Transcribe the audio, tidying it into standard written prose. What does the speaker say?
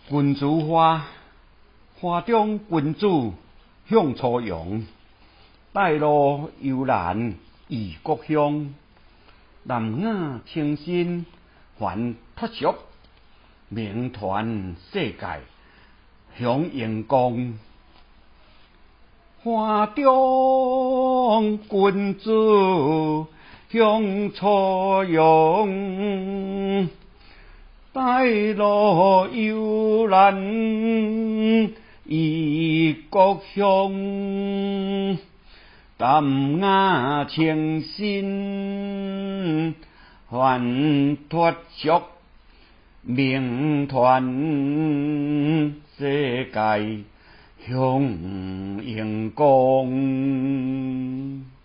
君子花，花中君子向初阳。带路悠然异国乡，南雅清新还脱俗，名传世界享阳光。花中君子向初阳，带路悠然异国乡。淡雅清新还脱俗，名传世界享阳光。